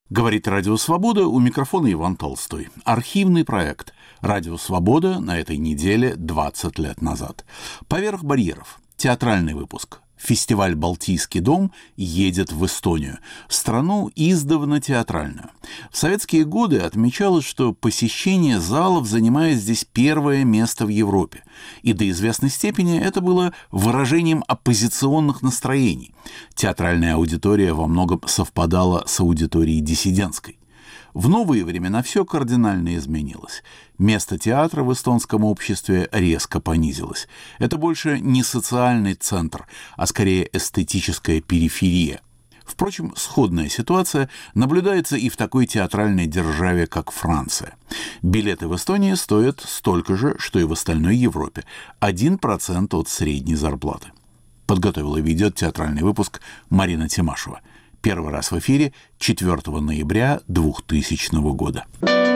Говорит Радио Свобода, у микрофона Иван Толстой. Архивный проект «Радио Свобода» на этой неделе 20 лет назад. «Поверх барьеров». Театральный выпуск. Фестиваль «Балтийский дом» едет в Эстонию, страну издавна театральную. В советские годы отмечалось, что посещение залов занимает здесь первое место в Европе. И до известной степени это было выражением оппозиционных настроений. Театральная аудитория во многом совпадала с аудиторией диссидентской. В новые времена все кардинально изменилось. Место театра в эстонском обществе резко понизилось. Это больше не социальный центр, а скорее эстетическая периферия. Впрочем, сходная ситуация наблюдается и в такой театральной державе, как Франция. Билеты в Эстонии стоят столько же, что и в остальной Европе. 1% от средней зарплаты. Подготовила и ведет театральный выпуск Марина Тимашева. Первый раз в эфире 4 ноября 2000 года.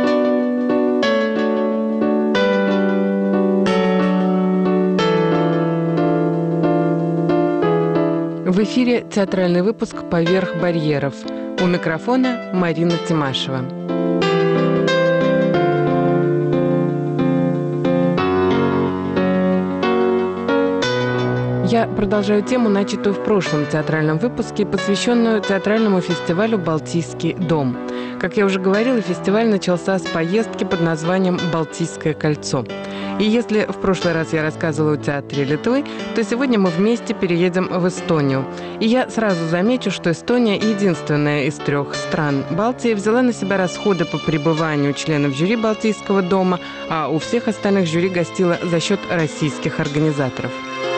В эфире театральный выпуск «Поверх барьеров». У микрофона Марина Тимашева. Я продолжаю тему, начатую в прошлом театральном выпуске, посвященную театральному фестивалю «Балтийский дом». Как я уже говорила, фестиваль начался с поездки под названием «Балтийское кольцо». И если в прошлый раз я рассказывала о театре Литвы, то сегодня мы вместе переедем в Эстонию. И я сразу замечу, что Эстония единственная из 3 стран Балтии взяла на себя расходы по пребыванию членов жюри Балтийского дома, а у всех остальных жюри гостило за счет российских организаторов.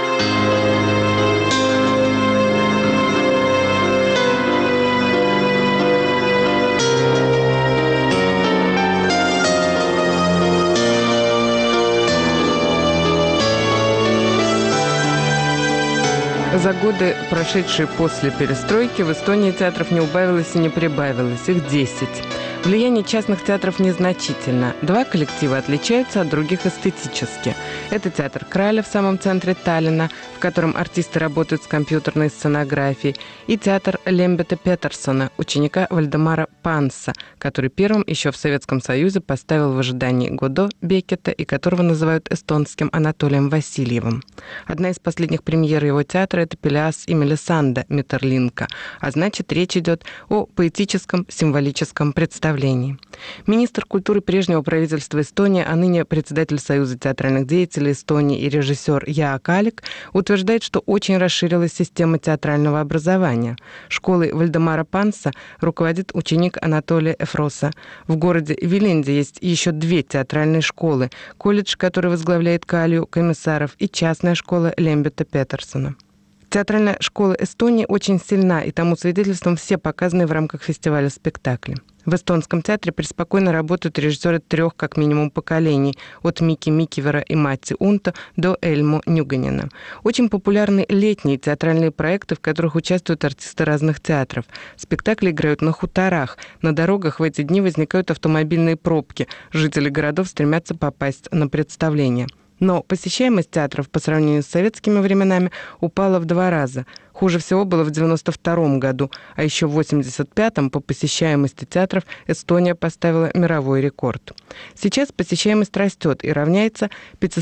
За годы, прошедшие после перестройки, в Эстонии театров не убавилось и не прибавилось. Их 10. Влияние частных театров незначительно. 2 коллектива отличаются от других эстетически. Это театр Краля в самом центре Таллина, в котором артисты работают с компьютерной сценографией, и театр Лембета Петерсона, ученика Вальдемара Панса, который первым еще в Советском Союзе поставил в ожидании Годо Беккета и которого называют эстонским Анатолием Васильевым. Одна из последних премьер его театра – это «Пелеас и Мелисанда» Метерлинка, а значит, речь идет о поэтическом символическом представлении. Министр культуры прежнего правительства Эстонии, а ныне председатель Союза театральных деятелей Эстонии и режиссер Яак Алик утверждает, что очень расширилась система театрального образования. Школой Вальдемара Панса руководит ученик Анатолия Эфроса. В городе Виленде есть еще 2 театральные школы: колледж, который возглавляет Калью Комиссаров, и частная школа Лембета Петерсона. Театральная школа Эстонии очень сильна, и тому свидетельством все показанные в рамках фестиваля спектакли. В эстонском театре преспокойно работают режиссеры 3 как минимум поколений, от Мики Микивера и Мати Унта до Эльмо Нюганина. Очень популярны летние театральные проекты, в которых участвуют артисты разных театров. Спектакли играют на хуторах. На дорогах в эти дни возникают автомобильные пробки. Жители городов стремятся попасть на представление. Но посещаемость театров по сравнению с советскими временами упала в 2 раза. Хуже всего было в 1992 году, а еще в 1985 по посещаемости театров Эстония поставила мировой рекорд. Сейчас посещаемость растет и равняется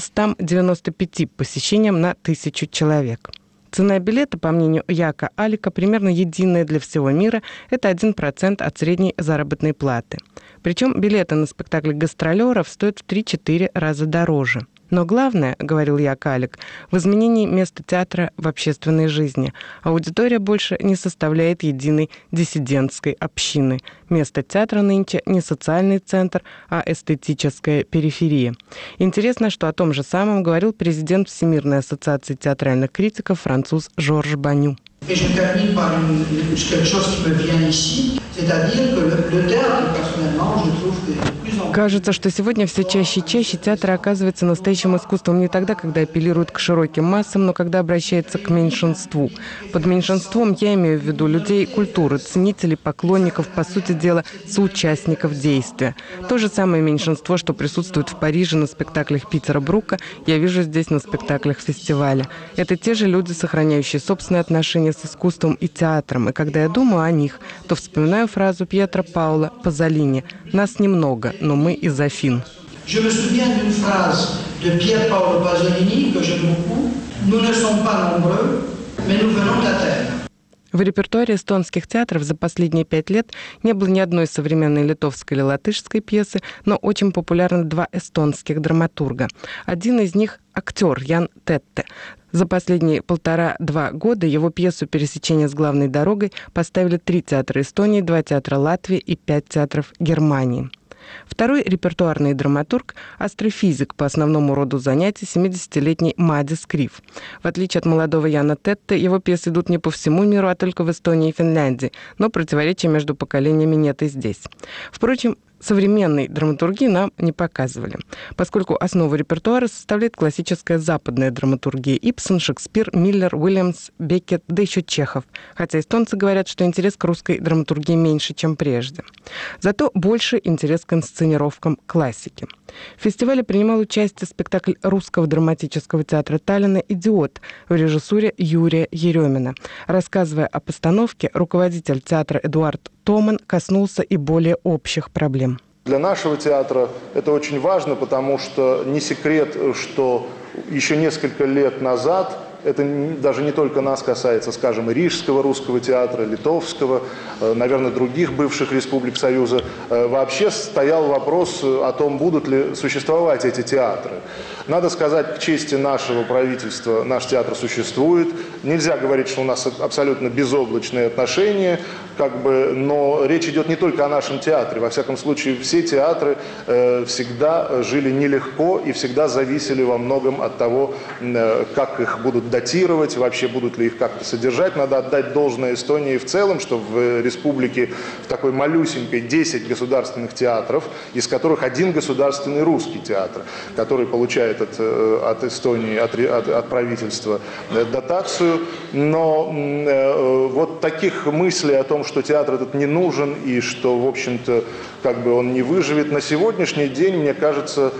595 посещениям на 1000 человек. Цена билета, по мнению Яака Алика, примерно единая для всего мира – это 1% от средней заработной платы. Причем билеты на спектакли гастролеров стоят в 3-4 раза дороже. Но главное, говорил Яак Алик, в изменении места театра в общественной жизни. Аудитория больше не составляет единой диссидентской общины. Место театра нынче не социальный центр, а эстетическая периферия. Интересно, что о том же самом говорил президент Всемирной ассоциации театральных критиков француз Жорж Баню. Et je termine par quelque chose qui me vient ici, c'est-à-dire que le théâtre, personnellement, je trouve que de plus en plus... Кажется, что сегодня все чаще и чаще театр оказывается настоящим искусством не тогда, когда апеллирует к широким массам, но когда обращается к меньшинству. Под меньшинством я имею в виду людей культуры, ценителей, поклонников, по сути дела, соучастников действия. То же самое меньшинство, что присутствует в Париже на спектаклях Питера Брука, я вижу здесь на спектаклях фестиваля. Это те же люди, сохраняющие собственные отношения общения с искусством и театром. И когда я думаю о них, то вспоминаю фразу Пьетро Паоло Пазолини: «Нас немного, но мы из Афин». Je me souviens d'une phrase de Pier Paolo Pasolini que j'aime beaucoup. Nous ne sommes pas nombreux, mais nous venons d'Athènes. В репертуаре эстонских театров за последние 5 лет не было ни одной современной литовской или латышской пьесы, но очень популярны 2 эстонских драматурга. Один из них – актер Ян Тетте. За последние 1,5-2 года его пьесу «Пересечение с главной дорогой» поставили 3 театра Эстонии, 2 театра Латвии и 5 театров Германии. Второй репертуарный драматург – астрофизик по основному роду занятий 70-летний Мадис Крив. В отличие от молодого Яна Тетте, его пьесы идут не по всему миру, а только в Эстонии и Финляндии, но противоречия между поколениями нет и здесь. Впрочем, современной драматургии нам не показывали, поскольку основу репертуара составляет классическая западная драматургия: Ибсен, Шекспир, Миллер, Уильямс, Беккет, да еще Чехов. Хотя эстонцы говорят, что интерес к русской драматургии меньше, чем прежде. Зато больше интерес к инсценировкам классики. В фестивале принимал участие спектакль Русского драматического театра Таллина «Идиот» в режиссуре Юрия Еремина. Рассказывая о постановке, руководитель театра Эдуард Томан коснулся и более общих проблем. Для нашего театра это очень важно, потому что не секрет, что еще несколько лет назад, это даже не только нас касается, скажем, и Рижского русского театра, Литовского, наверное, других бывших республик Союза, вообще стоял вопрос о том, будут ли существовать эти театры. Надо сказать, к чести нашего правительства, наш театр существует. Нельзя говорить, что у нас абсолютно безоблачные отношения, но речь идет не только о нашем театре. Во всяком случае, все театры всегда жили нелегко и всегда зависели во многом от того, как их будут датировать, вообще будут ли их как-то содержать. Надо отдать должное Эстонии в целом, что в республике в такой малюсенькой 10 государственных театров, из которых 1 государственный русский театр, который получает от Эстонии, от правительства дотацию. Но вот таких мыслей о том, что театр этот не нужен и что, в общем-то, он не выживет, на сегодняшний день, мне кажется,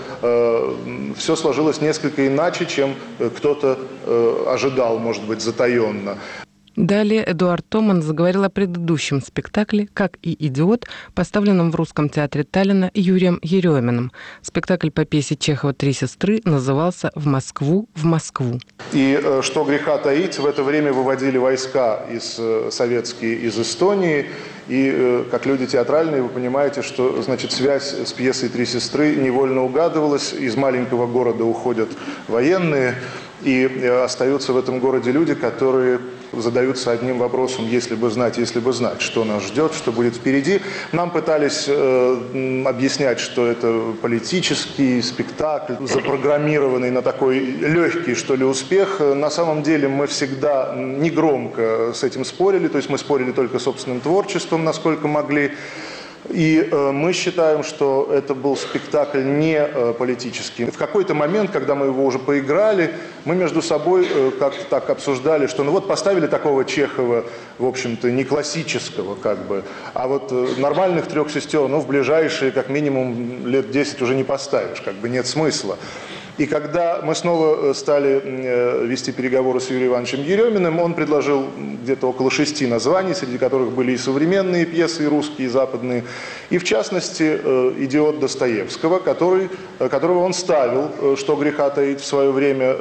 все сложилось несколько иначе, чем кто-то ожидал, может быть, затаенно. Далее Эдуард Томан заговорил о предыдущем спектакле, как и «Идиот», поставленном в Русском театре Таллина Юрием Ереминым. Спектакль по пьесе Чехова «Три сестры» назывался «В Москву, в Москву». И что греха таить, в это время выводили войска советские из Эстонии. И как люди театральные, вы понимаете, что, связь с пьесой «Три сестры» невольно угадывалась. Из маленького города уходят военные, и остаются в этом городе люди, которые задаются одним вопросом: если бы знать, что нас ждет, что будет впереди. Нам пытались объяснять, что это политический спектакль, запрограммированный на такой легкий, успех. На самом деле мы всегда негромко с этим спорили, то есть мы спорили только собственным творчеством, насколько могли. И мы считаем, что это был спектакль не политический. В какой-то момент, когда мы его уже поиграли, мы между собой как-то так обсуждали, что поставили такого Чехова, в общем-то, не классического, а вот нормальных 3 сестер, в ближайшие, как минимум, лет 10 уже не поставишь, нет смысла. И когда мы снова стали вести переговоры с Юрием Ивановичем Ереминым, он предложил где-то около 6 названий, среди которых были и современные пьесы, и русские, и западные. И в частности, «Идиот» Достоевского, которого он ставил, что греха таить, в свое время,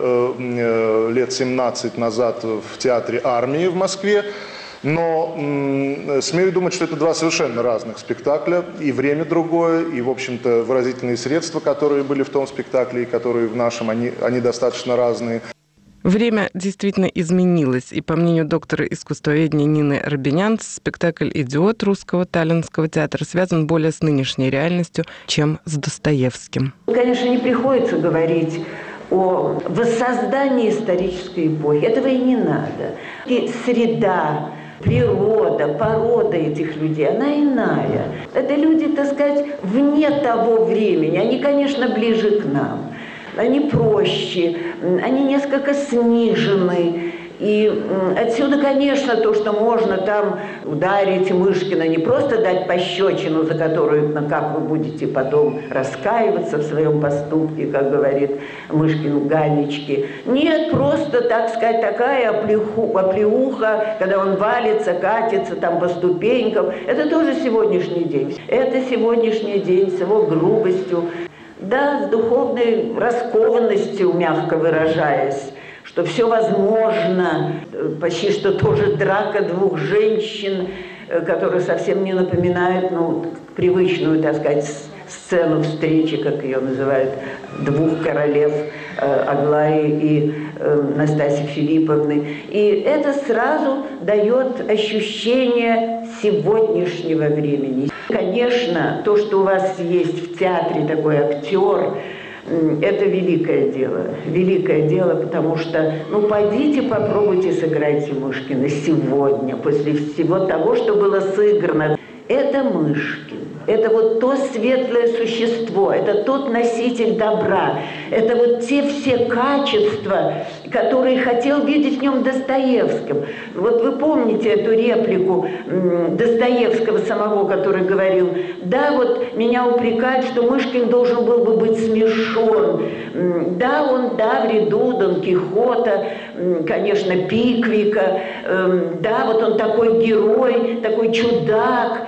лет 17 назад в театре «Армии» в Москве. Но смею думать, что это 2 совершенно разных спектакля, и время другое, и, в общем-то, выразительные средства, которые были в том спектакле и которые в нашем, они достаточно разные. Время действительно изменилось, и, по мнению доктора искусствоведения Нины Робинян, спектакль «Идиот» Русского Таллинского театра связан более с нынешней реальностью, чем с Достоевским. Конечно, не приходится говорить о воссоздании исторической эпохи. Этого и не надо. И среда, природа, порода этих людей, она иная. Это люди, вне того времени. Они, конечно, ближе к нам. Они проще, они несколько снижены. И отсюда, конечно, то, что можно там ударить Мышкина, не просто дать пощечину, за которую, как вы будете потом раскаиваться в своем поступке, как говорит Мышкин в Ганечке. Нет, просто, так сказать, такая оплеуха, когда он валится, катится там по ступенькам. Это тоже сегодняшний день. Это сегодняшний день с его грубостью, да, с духовной раскованностью, мягко выражаясь, что все возможно, почти что тоже драка двух женщин, которая совсем не напоминает, привычную, так сказать, сцену встречи, как ее называют, двух королев, Аглаи и Настасьи Филипповны. И это сразу дает ощущение сегодняшнего времени. Конечно, то, что у вас есть в театре такой актер, это великое дело, потому что, пойдите, попробуйте сыграть Мышкина сегодня, после всего того, что было сыграно. Это Мышкин, это вот то светлое существо, это тот носитель добра, это вот те все качества, которые хотел видеть в нем Достоевским. Вот вы помните эту реплику Достоевского самого, который говорил: да, вот меня упрекают, что Мышкин должен был бы быть смешон. Да, в ряду Дон Кихота, конечно, Пиквика, да, вот он такой герой, такой чудак,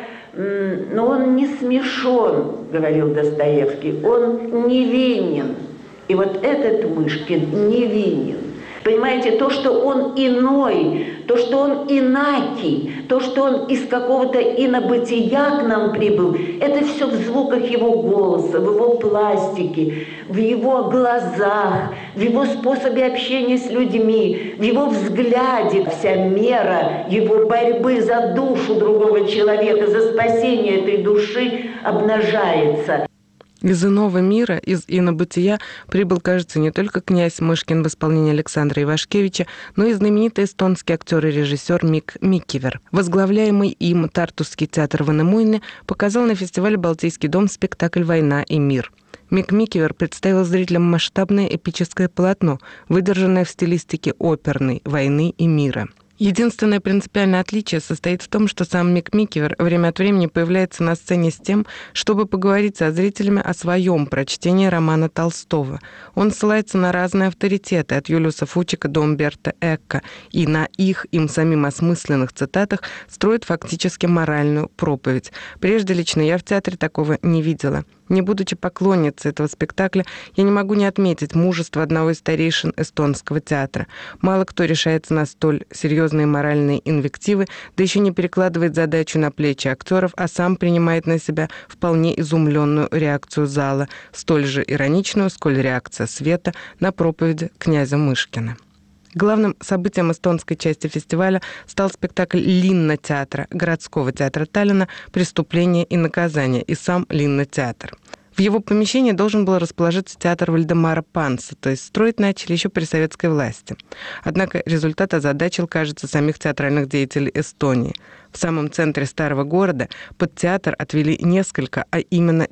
но он не смешон, говорил Достоевский, он невинен. И вот этот Мышкин невинен. Понимаете, то, что он иной, то, что он инакий, то, что он из какого-то инобытия к нам прибыл, это все в звуках его голоса, в его пластике, в его глазах, в его способе общения с людьми, в его взгляде. Вся мера его борьбы за душу другого человека, за спасение этой души обнажается. Из иного мира, из инобытия прибыл, кажется, не только князь Мышкин в исполнении Александра Ивашкевича, но и знаменитый эстонский актер и режиссер Мик Миккивер. Возглавляемый им Тартусский театр в Инемойне показал на фестивале «Балтийский дом» спектакль «Война и мир». Мик Миккивер представил зрителям масштабное эпическое полотно, выдержанное в стилистике оперной «Войны и мира». Единственное принципиальное отличие состоит в том, что сам Мик Миккивер время от времени появляется на сцене с тем, чтобы поговорить со зрителями о своем прочтении романа Толстого. Он ссылается на разные авторитеты, от Юлиуса Фучика до Умберто Эко, и на их им самим осмысленных цитатах строит фактически моральную проповедь. Прежде лично я в театре такого не видела. Не будучи поклонницей этого спектакля, я не могу не отметить мужество одного из старейшин эстонского театра. Мало кто решается на столь серьезные моральные инвективы, да еще не перекладывает задачу на плечи актеров, а сам принимает на себя вполне изумленную реакцию зала, столь же ироничную, сколь реакция света на проповеди князя Мышкина. Главным событием эстонской части фестиваля стал спектакль Линна-театра, городского театра Таллина «Преступление и наказание» и сам Линна-театр. В его помещении должен был расположиться театр Вальдемара Панса, то есть строить начали еще при советской власти. Однако результат озадачил, кажется, самих театральных деятелей Эстонии. В самом центре старого города под театр отвели несколько, а именно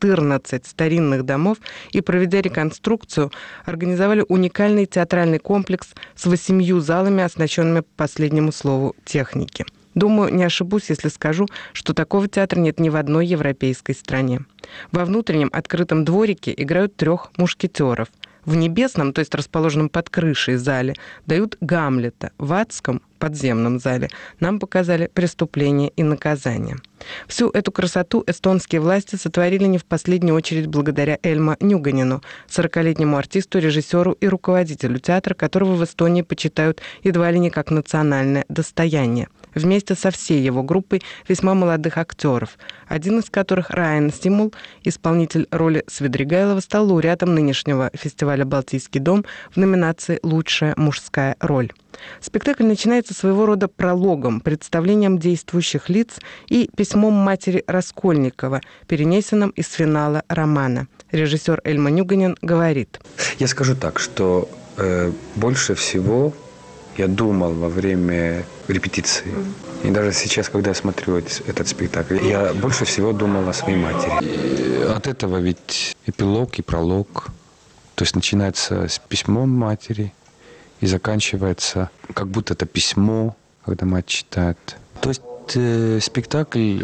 14 старинных домов и, проведя реконструкцию, организовали уникальный театральный комплекс с 8 залами, оснащенными по последнему слову техники. Думаю, не ошибусь, если скажу, что такого театра нет ни в одной европейской стране. Во внутреннем открытом дворике играют 3 мушкетеров. В небесном, то есть расположенном под крышей зале, дают Гамлета. В адском, подземном зале, нам показали «Преступление и наказание». Всю эту красоту эстонские власти сотворили не в последнюю очередь благодаря Эльма Нюганину, 40-летнему артисту, режиссеру и руководителю театра, которого в Эстонии почитают едва ли не как национальное достояние, вместе со всей его группой весьма молодых актеров, один из которых, Райан Симул, исполнитель роли Свидригайлова, стал лауреатом нынешнего фестиваля «Балтийский дом» в номинации «Лучшая мужская роль». Спектакль начинается своего рода прологом, представлением действующих лиц и письмом матери Раскольникова, перенесенным из финала романа. Режиссер Эльма Нюганин говорит: «Я скажу так, что больше всего я думал во время репетиции. И даже сейчас, когда я смотрю этот спектакль, я больше всего думал о своей матери. И от этого ведь эпилог и пролог. То есть начинается с письмом матери и заканчивается, как будто это письмо, когда мать читает. То есть спектакль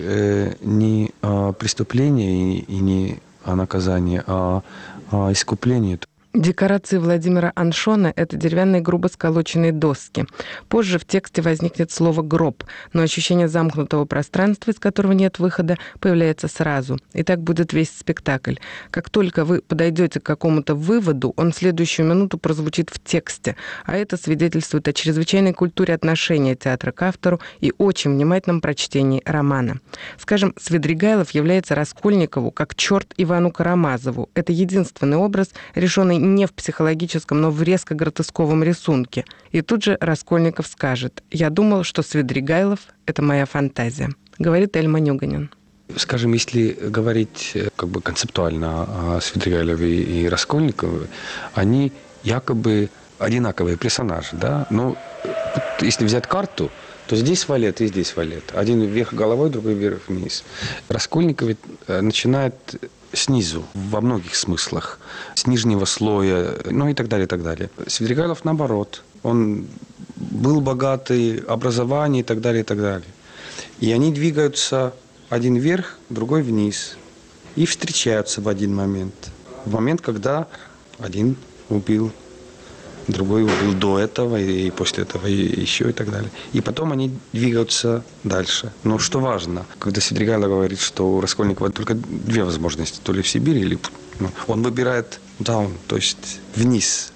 не о преступлении и не о наказании, а о искуплении. Декорации Владимира Аншона – это деревянные грубо сколоченные доски. Позже в тексте возникнет слово «гроб», но ощущение замкнутого пространства, из которого нет выхода, появляется сразу. И так будет весь спектакль. Как только вы подойдете к какому-то выводу, он в следующую минуту прозвучит в тексте. А это свидетельствует о чрезвычайной культуре отношения театра к автору и очень внимательном прочтении романа. Скажем, Свидригайлов является Раскольникову как черт Ивану Карамазову. Это единственный образ, решенный не в психологическом, но в резко гротесковом рисунке. И тут же Раскольников скажет: «Я думал, что Свидригайлов – это моя фантазия», говорит Эльма Нюганин. Скажем, если говорить как бы концептуально о Свидригайлове и Раскольникове, они якобы одинаковые персонажи, да? Но если взять карту, то здесь валет и здесь валет. Один вверх головой, другой вверх вниз. Раскольников начинает снизу, во многих смыслах, с нижнего слоя, ну и так далее, и так далее. Свидригайлов наоборот. Он был богатый, образование и так далее, и так далее. И они двигаются один вверх, другой вниз. И встречаются в один момент. В момент, когда один убил, другой убил до этого, и после этого еще и так далее. И потом они двигаются дальше. Но что важно, когда Свидригайлов говорит, что у Раскольникова только две возможности, то ли в Сибирь, или... он выбирает down, то есть вниз.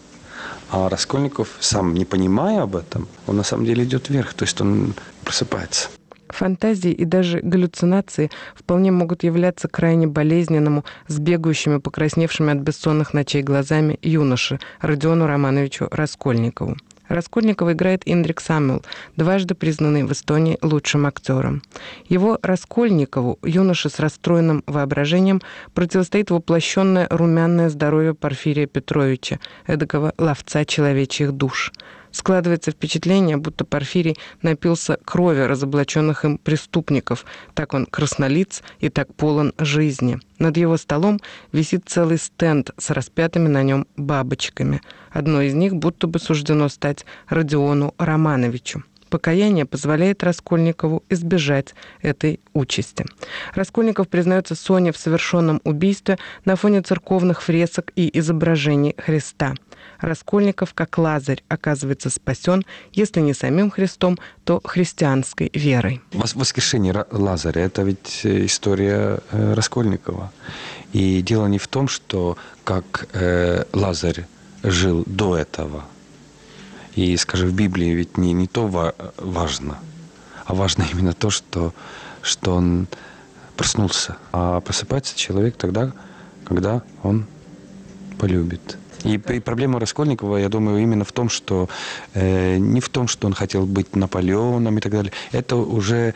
А Раскольников, сам не понимая об этом, он на самом деле идет вверх, то есть он просыпается. Фантазии и даже галлюцинации вполне могут являться крайне болезненному, с бегающими, покрасневшими от бессонных ночей глазами юноше Родиону Романовичу Раскольникову. Раскольникова играет Индрик Саммел, дважды признанный в Эстонии лучшим актером. Его Раскольникову, юноше с расстроенным воображением, противостоит воплощенное румяное здоровье Порфирия Петровича, эдакого ловца человечьих душ. Складывается впечатление, будто Порфирий напился крови разоблаченных им преступников. Так он краснолиц и так полон жизни. Над его столом висит целый стенд с распятыми на нем бабочками. Одной из них будто бы суждено стать Родиону Романовичу. Покаяние позволяет Раскольникову избежать этой участи. Раскольников признается Соне в совершенном убийстве на фоне церковных фресок и изображений Христа. Раскольников, как Лазарь, оказывается спасен, если не самим Христом, то христианской верой. Воскрешение Лазаря – это ведь история Раскольникова. И дело не в том, что как Лазарь жил до этого. И, скажем, в Библии ведь не то важно, а важно именно то, что он проснулся. А просыпается человек тогда, когда он полюбит. И проблема Раскольникова, я думаю, именно в том, что не в том, что он хотел быть Наполеоном и так далее. Это уже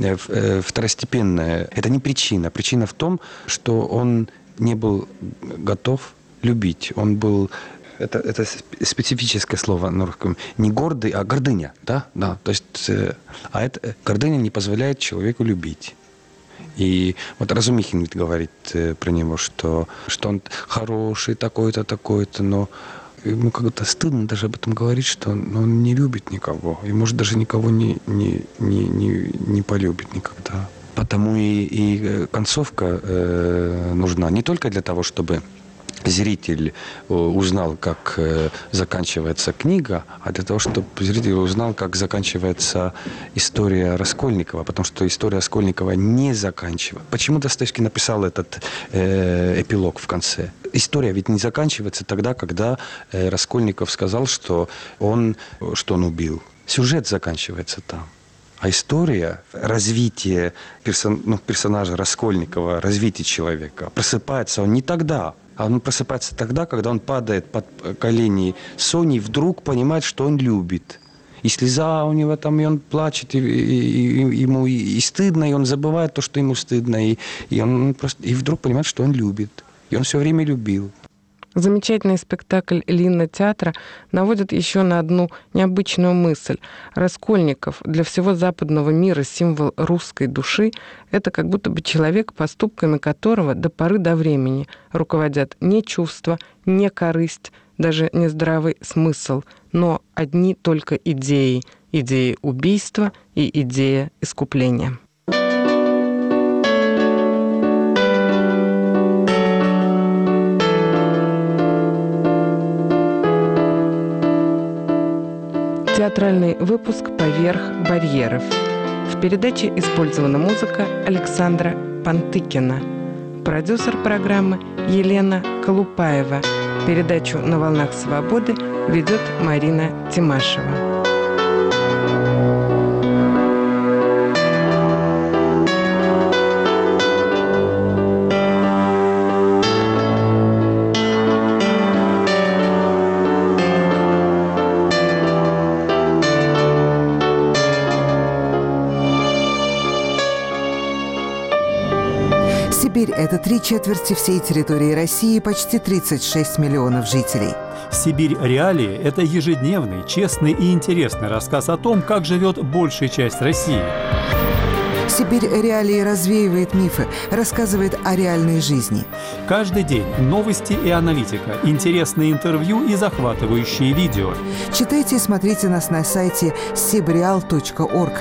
второстепенное. Это не причина. Причина в том, что он не был готов любить. Он был... Это специфическое слово на русском. Не гордый, а гордыня. Да? То есть, гордыня не позволяет человеку любить. И вот Разумихин ведь говорит про него, что он хороший, такой-то, но ему как-то стыдно даже об этом говорить, что он не любит никого. И, может, даже никого не полюбит никогда. Потому и концовка нужна не только для того, чтобы зритель узнал, как заканчивается книга, а для того, чтобы зритель узнал, как заканчивается история Раскольникова, потому что история Раскольникова не заканчивается. Почему Достоевский написал этот эпилог в конце? История ведь не заканчивается тогда, когда Раскольников сказал, что он убил. Сюжет заканчивается там. А история, развитие персонажа Раскольникова, развитие человека, просыпается он не тогда. А он просыпается тогда, когда он падает под колени Сони и вдруг понимает, что он любит. И слеза у него там, и он плачет, и ему и стыдно, и он забывает то, что ему стыдно, и он просто и вдруг понимает, что он любит. И он все время любил. Замечательный спектакль Линна театра наводит еще на одну необычную мысль. Раскольников, для всего западного мира символ русской души, это как будто бы человек, поступками которого до поры до времени руководят не чувства, не корысть, даже не здравый смысл, но одни только идеи. Идеи убийства и идея искупления. Театральный выпуск «Поверх барьеров». В передаче использована музыка Александра Пантыкина. Продюсер программы Елена Колупаева. Передачу «На волнах свободы» ведет Марина Тимашева. Сибирь – это 3/4 всей территории России, почти 36 миллионов жителей. «Сибирь. Реалии» – это ежедневный, честный и интересный рассказ о том, как живет большая часть России. «Сибирь. Реалии» развеивает мифы, рассказывает о реальной жизни. Каждый день новости и аналитика, интересные интервью и захватывающие видео. Читайте и смотрите нас на сайте sibreal.org.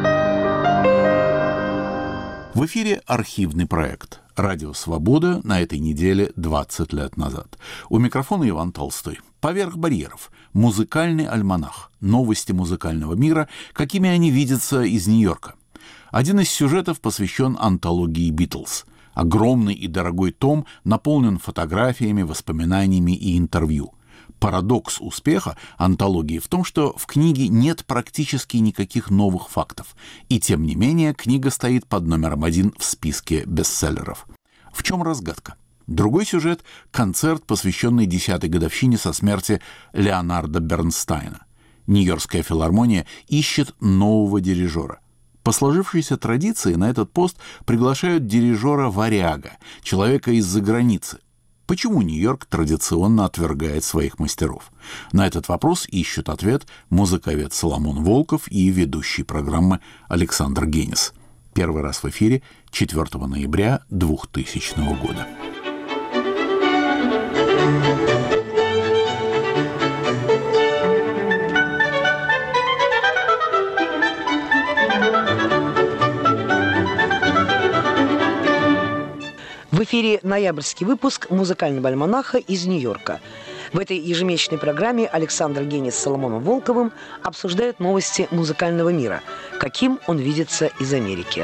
В эфире архивный проект «Радио Свобода» на этой неделе 20 лет назад. У микрофона Иван Толстой. «Поверх барьеров» – музыкальный альманах, новости музыкального мира, какими они видятся из Нью-Йорка. Один из сюжетов посвящен антологии «Битлз». Огромный и дорогой том наполнен фотографиями, воспоминаниями и интервью. Парадокс успеха антологии в том, что в книге нет практически никаких новых фактов, и тем не менее книга стоит под номером 1 в списке бестселлеров. В чем разгадка? Другой сюжет – концерт, посвященный 10-й годовщине со смерти Леонарда Бернстайна. Нью-Йоркская филармония ищет нового дирижера. По сложившейся традиции на этот пост приглашают дирижера-варяга, человека из-за границы. Почему Нью-Йорк традиционно отвергает своих мастеров? На этот вопрос ищут ответ музыковед Соломон Волков и ведущий программы Александр Генис. Первый раз в эфире 4 ноября 2000 года. В эфире ноябрьский выпуск музыкального альманаха из Нью-Йорка. В этой ежемесячной программе Александр Генис с Соломоном Волковым обсуждают новости музыкального мира, каким он видится из Америки.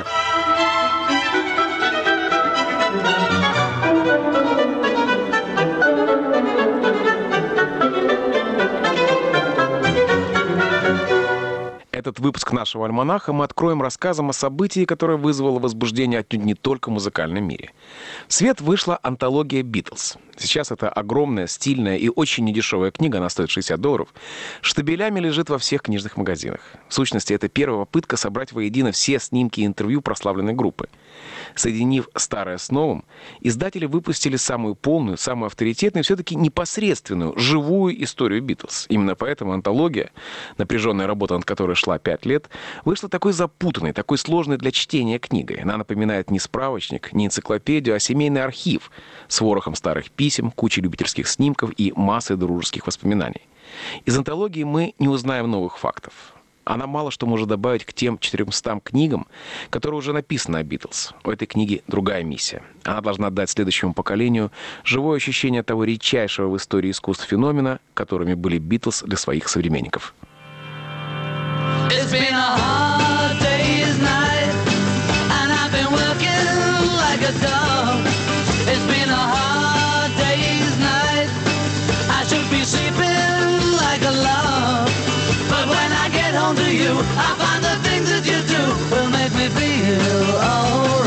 Этот выпуск нашего альманаха мы откроем рассказом о событии, которое вызвало возбуждение отнюдь не только в музыкальном мире. В свет вышла антология «Битлз». Сейчас это огромная, стильная и очень недешевая книга, она стоит $60, штабелями лежит во всех книжных магазинах. В сущности, это первая попытка собрать воедино все снимки и интервью прославленной группы. Соединив старое с новым, издатели выпустили самую полную, самую авторитетную и все-таки непосредственную, живую историю «Битлз». Именно поэтому антология, напряженная работа над которой шла 5 лет, вышла такой запутанной, такой сложной для чтения книгой. Она напоминает не справочник, не энциклопедию, а семейный архив с ворохом старых писем, кучей любительских снимков и массой дружеских воспоминаний. Из антологии мы не узнаем новых фактов. Она мало что может добавить к тем 400 книгам, которые уже написаны о «Битлз». У этой книги другая миссия. Она должна дать следующему поколению живое ощущение того редчайшего в истории искусств феномена, которыми были «Битлз» для своих современников.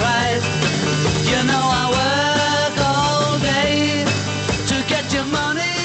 Соломон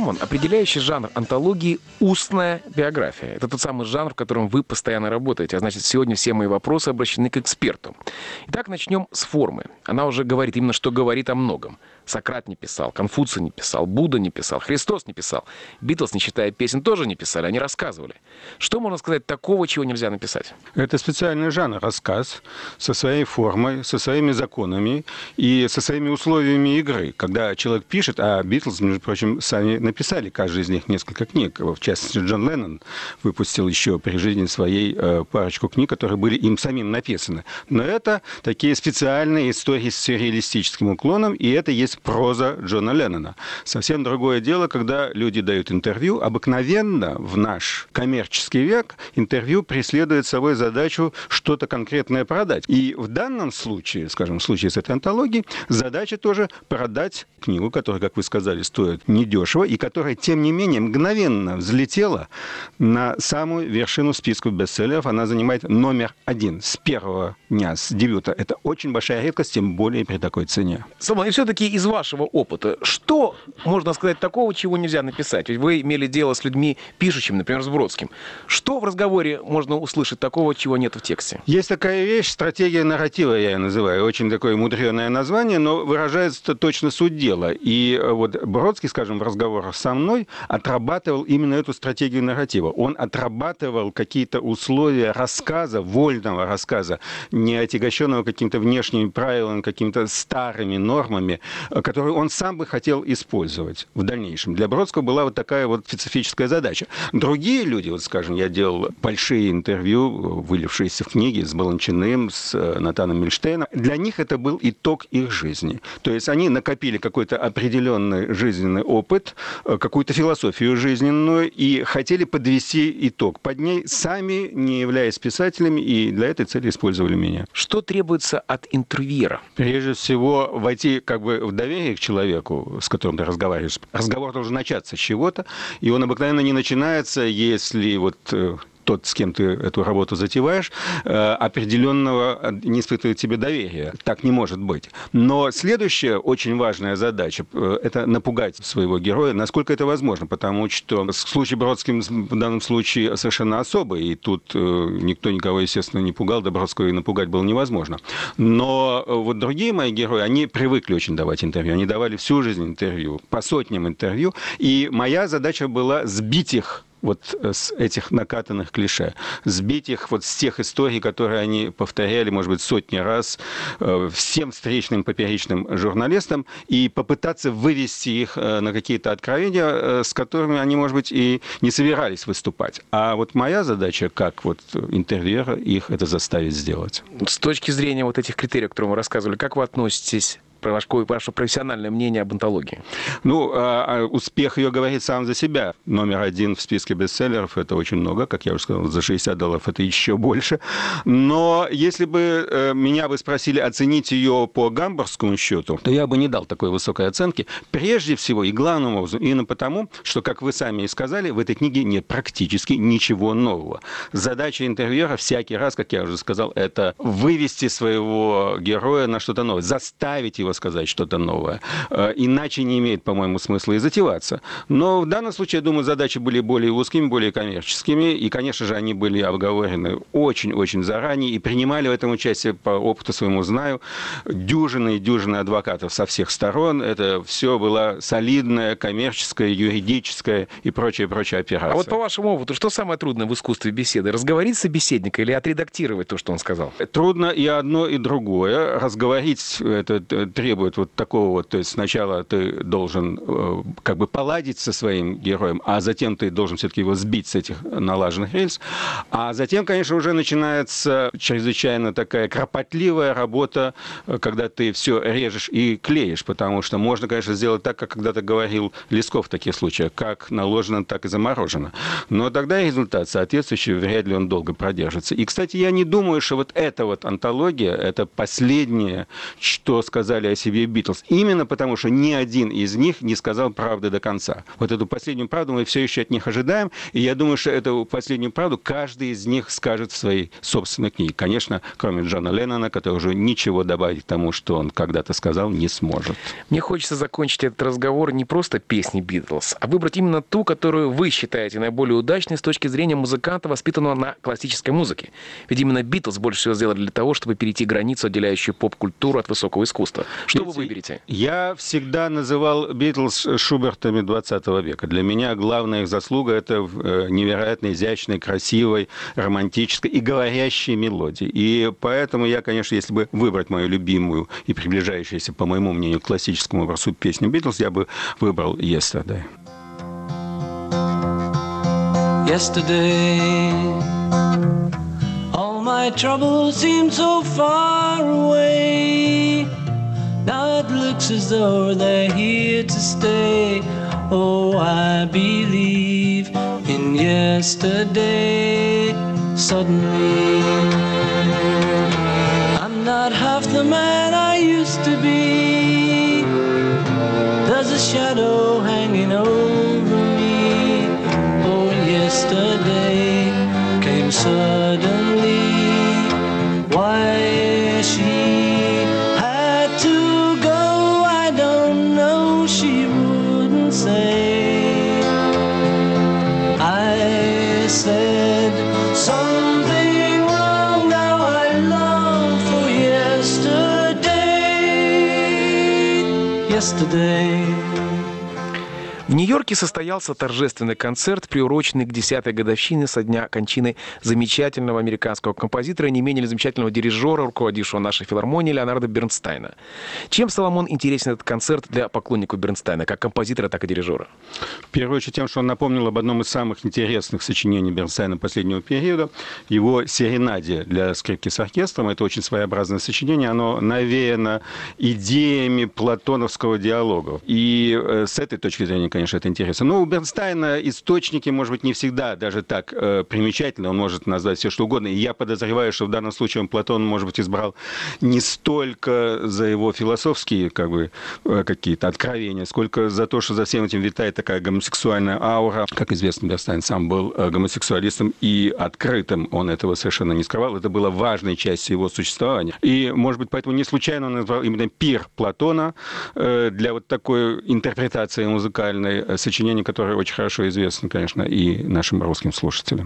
Соломон, определяющий жанр антологии – устная биография. Это тот самый жанр, в котором вы постоянно работаете. А значит, сегодня все мои вопросы обращены к эксперту. Итак, начнем с формы. Она уже говорит именно, что говорит о многом. Сократ не писал, Конфуций не писал, Будда не писал, Христос не писал. Битлз, не считая песен, тоже не писали, они рассказывали. Что можно сказать такого, чего нельзя написать? Это специальный жанр, рассказ, со своей формой, со своими законами и со своими условиями игры. Когда человек пишет, а Битлз, между прочим, сами написали, каждый из них, несколько книг. В частности, Джон Леннон выпустил еще при жизни своей парочку книг, которые были им самим написаны. Но это такие специальные истории с сюрреалистическим уклоном, и это есть проза Джона Леннона. Совсем другое дело, когда люди дают интервью. Обыкновенно в наш коммерческий век интервью преследует собой задачу что-то конкретное продать. И в данном случае, скажем, в случае с этой антологией, задача тоже продать книгу, которая, как вы сказали, стоит недешево, и которая, тем не менее, мгновенно взлетела на самую вершину списка бестселлеров. Она занимает номер 1 с первого дня, с дебюта. Это очень большая редкость, тем более при такой цене. Соломон, и все-таки из вашего опыта, что можно сказать такого, чего нельзя написать? Ведь вы имели дело с людьми пишущими, например, с Бродским. Что в разговоре можно услышать такого, чего нет в тексте? Есть такая вещь, стратегия нарратива, я ее называю. Очень такое мудреное название, но выражает точно суть дела. И вот Бродский, скажем, в разговорах со мной отрабатывал именно эту стратегию нарратива. Он отрабатывал какие-то условия рассказа, вольного рассказа, не отягощенного какими-то внешними правилами, какими-то старыми нормами, которые он сам бы хотел использовать в дальнейшем. Для Бродского была вот такая вот специфическая задача. Другие люди, вот скажем, я делал большие интервью, вылившиеся в книги с Баланчиным, с Натаном Мильштейном, для них это был итог их жизни. То есть они накопили какой-то определенный жизненный опыт, какую-то философию жизненную и хотели подвести итог под ней, сами не являясь писателями, и для этой цели использовали меня. Что требуется от интервьюера? Прежде всего, войти как бы в доверие к человеку, с которым ты разговариваешь. Разговор должен начаться с чего-то, и он обыкновенно не начинается, если вот тот, с кем ты эту работу затеваешь, определенного не испытывает тебе доверия. Так не может быть. Но следующая очень важная задача – это напугать своего героя, насколько это возможно, потому что случай Бродским в данном случае совершенно особый, и тут никто никого, естественно, не пугал, да Бродского и напугать было невозможно. Но вот другие мои герои, они привыкли очень давать интервью, они давали всю жизнь интервью, по сотням интервью, и моя задача была сбить их вот с этих накатанных клише, сбить их вот с тех историй, которые они повторяли, может быть, сотни раз всем встречным поперечным журналистам, и попытаться вывести их на какие-то откровения, с которыми они, может быть, и не собирались выступать. А вот моя задача, как вот интервьюера, их это заставить сделать. С точки зрения вот этих критериев, о которых мы рассказывали, как вы относитесь ваше профессиональное мнение об антологии? Ну, успех ее говорит сам за себя. Номер 1 в списке бестселлеров – это очень много, как я уже сказал, за $60 это еще больше. Но если бы меня бы спросили оценить ее по гамбургскому счету, то я бы не дал такой высокой оценки. Прежде всего и главным образом именно потому, что, как вы сами и сказали, в этой книге нет практически ничего нового. Задача интервьюера всякий раз, как я уже сказал, это вывести своего героя на что-то новое, заставить его сказать что-то новое. Иначе не имеет, по-моему, смысла и затеваться. Но в данном случае, я думаю, задачи были более узкими, более коммерческими, и, конечно же, они были обговорены очень-очень заранее, и принимали в этом участие, по опыту своему знаю, дюжины и дюжины адвокатов со всех сторон. Это все была солидная, коммерческая, юридическая и прочая операция. А вот по вашему опыту, что самое трудное в искусстве беседы? Разговорить собеседника или отредактировать то, что он сказал? Трудно и одно, и другое. Разговорить это требует вот такого вот, то есть сначала ты должен как бы поладить со своим героем, а затем ты должен все-таки его сбить с этих налаженных рельс, а затем, конечно, уже начинается чрезвычайно такая кропотливая работа, когда ты все режешь и клеишь, потому что можно, конечно, сделать так, как когда-то говорил Лесков в таких случаях, как наложено, так и заморожено. Но тогда результат соответствующий, вряд ли он долго продержится. И, кстати, я не думаю, что вот эта вот антология, это последнее, что сказали о себе Битлз. Именно потому, что ни один из них не сказал правды до конца. Вот эту последнюю правду мы все еще от них ожидаем, и я думаю, что эту последнюю правду каждый из них скажет в своей собственной книге. Конечно, кроме Джона Леннона, который уже ничего добавить к тому, что он когда-то сказал, не сможет. Мне хочется закончить этот разговор не просто песней Битлз, а выбрать именно ту, которую вы считаете наиболее удачной с точки зрения музыканта, воспитанного на классической музыке. Ведь именно Битлз больше всего сделали для того, чтобы перейти границу, отделяющую поп-культуру от высокого искусства. Что вы выберете? Я всегда называл Битлз Шубертами 20 века. Для меня главная их заслуга — это невероятно изящной, красивой, романтической и говорящей мелодии. И поэтому я, конечно, если бы выбрать мою любимую и приближающуюся, по моему мнению, к классическому образцу песню Битлз, я бы выбрал «Yesterday». Yesterday, all my troubles seem so far away. Now it looks as though they're here to stay. Oh, I believe in yesterday. Suddenly, I'm not half the man I used to be. There's a shadow hanging over me. Oh, yesterday came suddenly. Why she had to go, I don't know, she wouldn't say. I said something wrong, now I long for yesterday. Yesterday. В Нью-Йорке состоялся торжественный концерт, приуроченный к 10-й годовщине со дня кончины замечательного американского композитора и не менее замечательного дирижера, руководившего нашей филармонией Леонарда Бернстайна. Чем, Соломон, интересен этот концерт для поклонников Бернстайна, как композитора, так и дирижера? В первую очередь тем, что он напомнил об одном из самых интересных сочинений Бернстайна последнего периода, его «Серенаде» для скрипки с оркестром. Это очень своеобразное сочинение, оно навеяно идеями платоновского диалога. И с этой точки зрения, конечно, это интересно. Но у Бернстайна источники, может быть, не всегда даже так примечательны. Он может назвать все, что угодно. И я подозреваю, что в данном случае Платон, может быть, избрал не столько за его философские какие-то откровения, сколько за то, что за всем этим витает такая гомосексуальная аура. Как известно, Бернстайн сам был гомосексуалистом и открытым. Он этого совершенно не скрывал. Это было важной частью его существования. И, может быть, поэтому не случайно он назвал именно «Пир Платона» для вот такой интерпретации музыкальной, сочинение, которое очень хорошо известно, конечно, и нашим русским слушателям.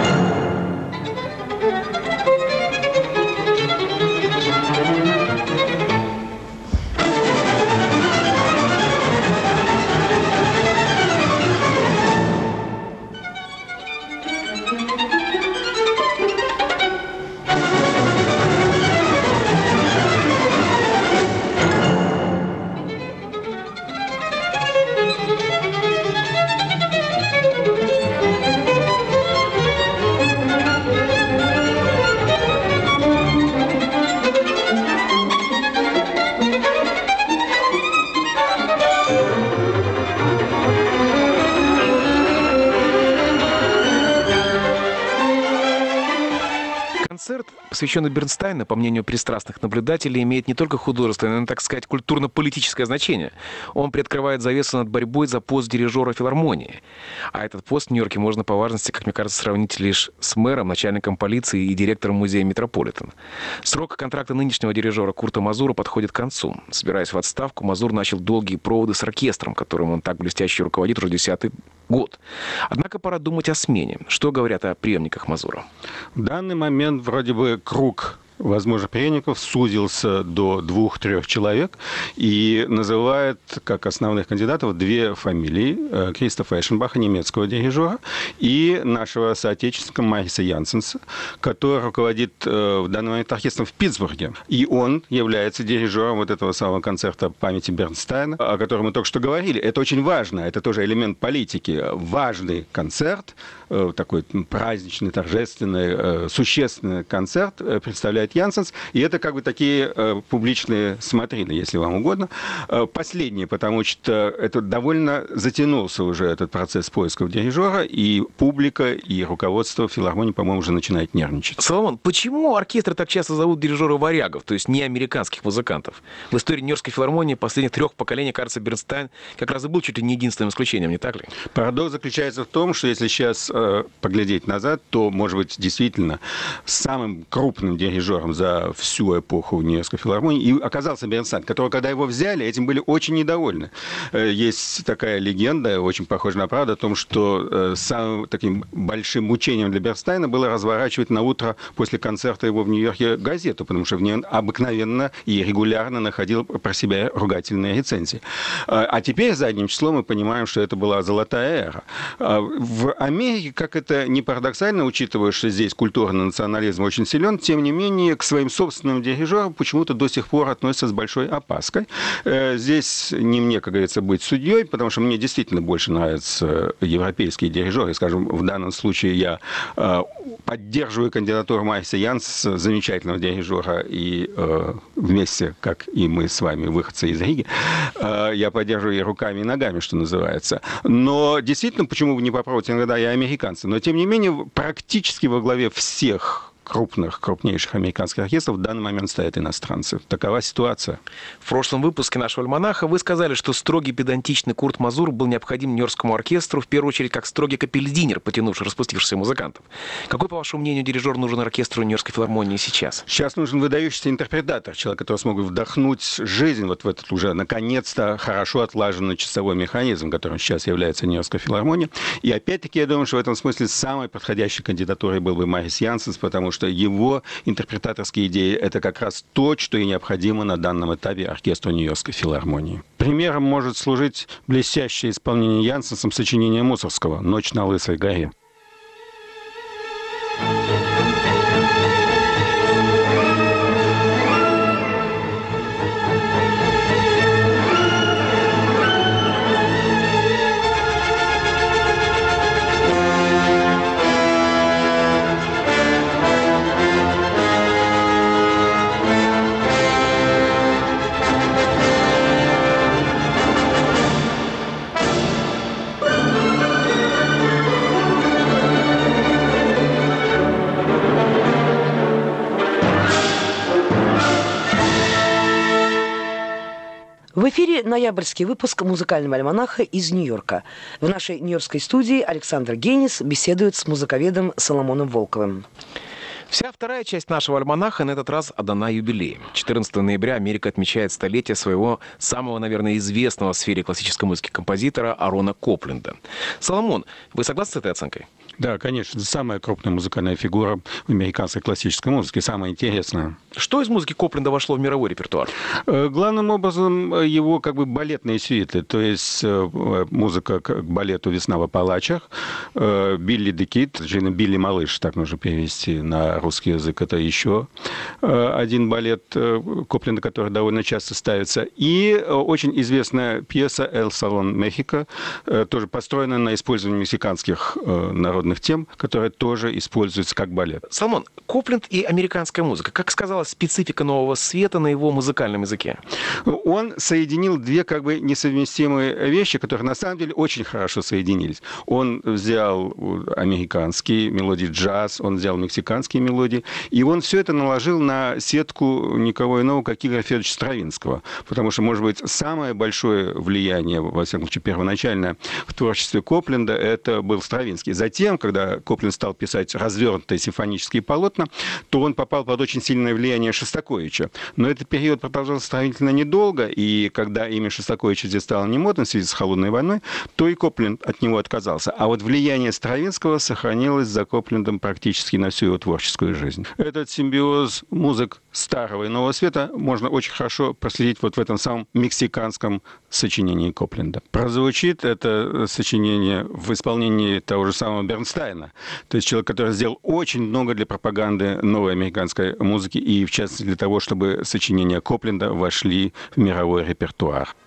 Концерт, посвященный Бернстайну, по мнению пристрастных наблюдателей, имеет не только художественное, но, так сказать, культурно-политическое значение. Он приоткрывает завесу над борьбой за пост дирижера филармонии. А этот пост в Нью-Йорке можно по важности, как мне кажется, сравнить лишь с мэром, начальником полиции и директором музея Метрополитен. Срок контракта нынешнего дирижера Курта Мазура подходит к концу. Собираясь в отставку, Мазур начал долгие проводы с оркестром, которым он так блестяще руководит уже 10-й год. Однако пора думать о смене. Что говорят о преемниках Мазура? В данный момент вроде бы круг возможно, преемников сузился до 2-3 человек и называет как основных кандидатов две фамилии: Кристофа Эшенбаха, немецкого дирижера, и нашего соотечественника Мариса Янсенса, который руководит в данный момент оркестром в Питтсбурге. И он является дирижером вот этого самого концерта памяти Бернстайна, о котором мы только что говорили. Это очень важно, это тоже элемент политики. Важный концерт, такой праздничный, торжественный, существенный концерт представляет выступает Янсенс, и это как бы такие публичные смотрины, если вам угодно. Последние, потому что это довольно затянулся уже этот процесс поисков дирижера, и публика, и руководство филармонии, по-моему, уже начинает нервничать. Соломон, почему оркестры так часто зовут дирижеров варягов, то есть не американских музыкантов? В истории Нью-Йоркской филармонии последних 3 поколений, кажется, Бернстайн как раз и был чуть ли не единственным исключением, не так ли? Парадокс заключается в том, что если сейчас поглядеть назад, то, может быть, действительно самым крупным дирижером за всю эпоху Нью-Йоркской филармонии и оказался Бернстайн, которого, когда его взяли, этим были очень недовольны. Есть такая легенда, очень похожа на правду, о том, что самым таким большим мучением для Бернстайна было разворачивать на утро после концерта его в Нью-Йорке газету, потому что в ней он обыкновенно и регулярно находил про себя ругательные рецензии. А теперь задним числом мы понимаем, что это была золотая эра. В Америке, как это не парадоксально, учитывая, что здесь культурный национализм очень силен, тем не менее к своим собственным дирижерам почему-то до сих пор относятся с большой опаской. Здесь не мне, как говорится, быть судьей, потому что мне действительно больше нравятся европейские дирижеры. Скажем, в данном случае я поддерживаю кандидатуру Мариса Янсенса, замечательного дирижера, и вместе, как и мы с вами, выходцы из Риги, я поддерживаю и руками, и ногами, что называется. Но действительно, почему бы не попробовать иногда и американцы? Но, тем не менее, практически во главе всех крупнейших американских оркестров в данный момент стоят иностранцы. Такова ситуация. В прошлом выпуске нашего альманаха вы сказали, что строгий педантичный Курт Мазур был необходим Нью-Йоркскому оркестру, в первую очередь, как строгий капельдинер, потянувший распустившихся музыкантов. Какой, по вашему мнению, дирижер нужен оркестру Нью-Йоркской филармонии сейчас? Сейчас нужен выдающийся интерпретатор, человек, который смог вдохнуть жизнь вот в этот уже, наконец-то, хорошо отлаженный часовой механизм, которым сейчас является Нью-Йоркская филармония. И опять-таки, я думаю, что в этом смысле самой подходящей кандидатурой был бы Марис Янсенс, потому что его интерпретаторские идеи – это как раз то, что и необходимо на данном этапе оркестру Нью-Йоркской филармонии. Примером может служить блестящее исполнение Янсенсом сочинения Мусоргского «Ночь на Лысой горе». В эфире ноябрьский выпуск музыкального альманаха из Нью-Йорка. В нашей нью-йоркской студии Александр Генис беседует с музыковедом Соломоном Волковым. Вся вторая часть нашего альманаха на этот раз отдана юбилею. 14 ноября Америка отмечает столетие своего самого, наверное, известного в сфере классической музыки композитора Арона Копленда. Соломон, вы согласны с этой оценкой? Да, конечно. Это самая крупная музыкальная фигура в американской классической музыке, самая интересная. Что из музыки Копленда вошло в мировой репертуар? Главным образом его как бы балетные сюиты, то есть музыка к балету «Весна в Апалачах», «Билли де Кид», «Билли Малыш», так нужно перевести на русский язык, это еще один балет Копленда, который довольно часто ставится, и очень известная пьеса «Эл Салон Мехико», тоже построена на использовании мексиканских народных тем, которые тоже используются как балет. Соломон, Копленд и американская музыка. Как сказалась специфика нового света на его музыкальном языке? Он соединил две как бы несовместимые вещи, которые на самом деле очень хорошо соединились. Он взял американские мелодии джаз, он взял мексиканские мелодии, и он все это наложил на сетку никого иного, как Игоря Федоровича Стравинского. Потому что, может быть, самое большое влияние, во всяком случае, первоначальное в творчестве Копленда, это был Стравинский. Затем, когда Копленд стал писать развернутые симфонические полотна, то он попал под очень сильное влияние Шостаковича. Но этот период продолжался сравнительно недолго, и когда имя Шостаковича здесь стало не модным в связи с Холодной войной, то и Копленд от него отказался. А вот влияние Стравинского сохранилось за Коплендом практически на всю его творческую жизнь. Этот симбиоз музык старого и нового света можно очень хорошо проследить вот в этом самом мексиканском сочинении Копленда. Прозвучит это сочинение в исполнении того же самого Бернстайна, то есть человек, который сделал очень много для пропаганды новой американской музыки и, в частности, для того, чтобы сочинения Копленда вошли в мировой репертуар.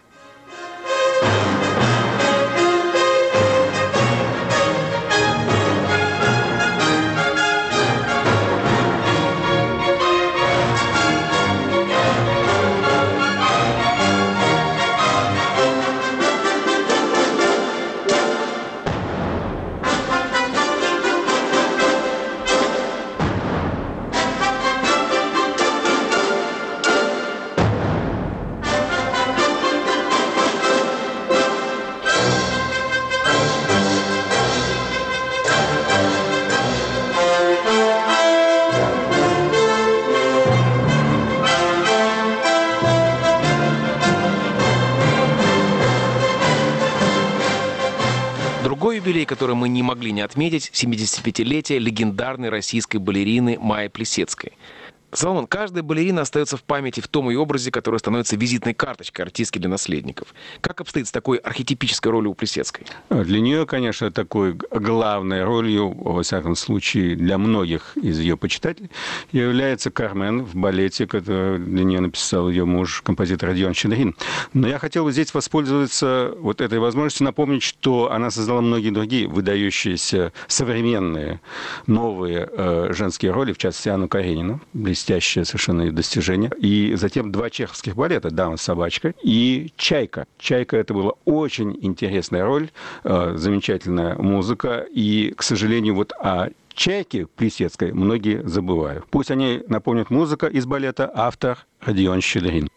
юбилей, который мы не могли не отметить, 75-летие легендарной российской балерины Майи Плисецкой. Соломон, каждая балерина остается в памяти в том ее образе, который становится визитной карточкой артистки для наследников. Как обстоит с такой архетипической ролью у Плисецкой? Для нее, конечно, такой главной ролью, во всяком случае, для многих из ее почитателей, является Кармен в балете, который для нее написал ее муж, композитор Родион Щедрин. Но я хотел бы здесь воспользоваться вот этой возможностью напомнить, что она создала многие другие выдающиеся современные, новые женские роли, в частности, Анну Каренину, блестящее совершенно ее достижение. И затем 2 чеховских балета «Дама с собачкой» и «Чайка». «Чайка» — это была очень интересная роль, замечательная музыка. И, к сожалению, вот о «Чайке» Плисецкой многие забывают. Пусть о ней напомнит музыка из балета, автор Родион Щедрин.